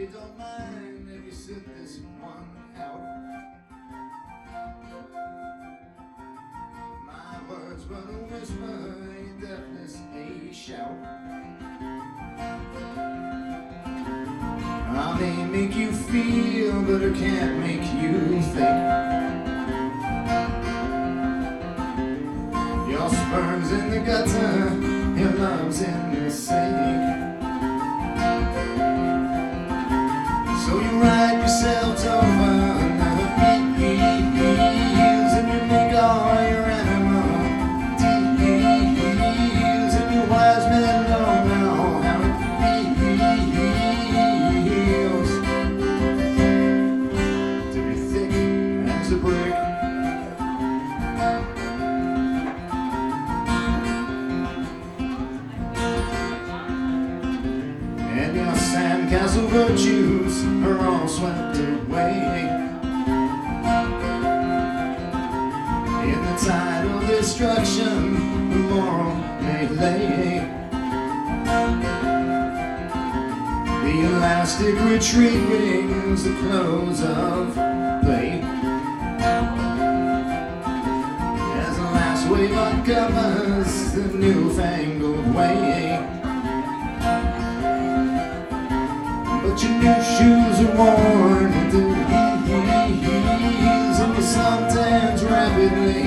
you don't mind if you sit this one out. My words but a whisper, your deafness a shout. I may make you feel, but I can't make you think. Your sperm's in the gutter, your love's in the sink. So you ride yourselves over another fields, and you make all your animal deals, and you wise men don't know how it feels to be thick as a brick. And your sandcastle virtues are all swept away in the tide of destruction, the moral melee. The elastic retreat rings the close of play as the last wave uncovers the newfangled way. But your new shoes are worn into heels, and your suntans rapidly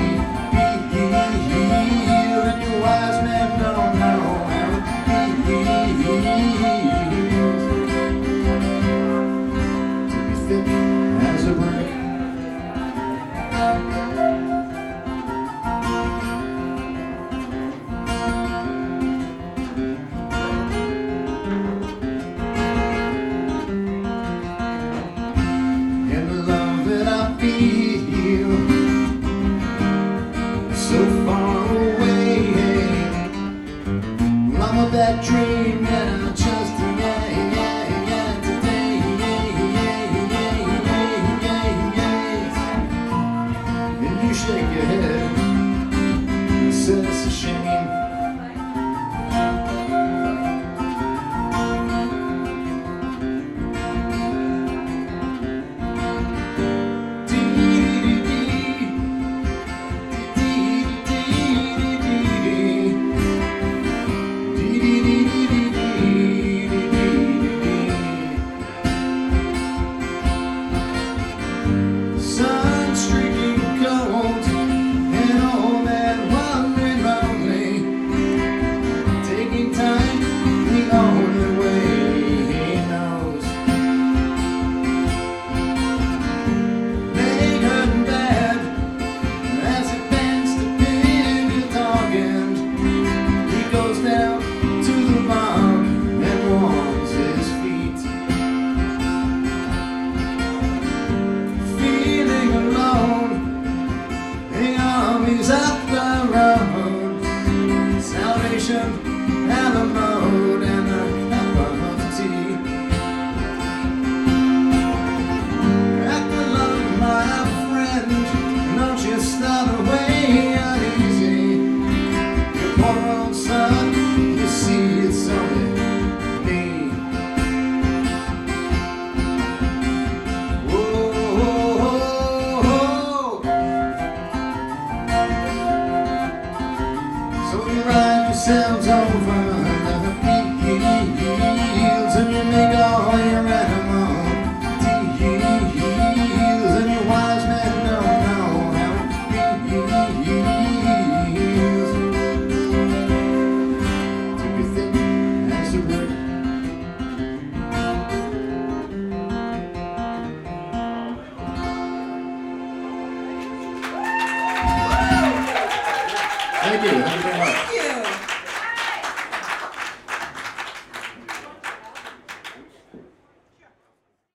heal, and your wise men don't know how it feels to be thick as a brick. That dream that I just today, and you shake your head and say it's a shame. And a moan and a cup of tea. Act alone, my friend, don't you start away uneasy. Your poor old son, you see it's only me. Whoa. So you ride yourselves over the fields, and you make all your animal deals, and your wise men don't know how it feels to be thick as a brick. Thank you very much.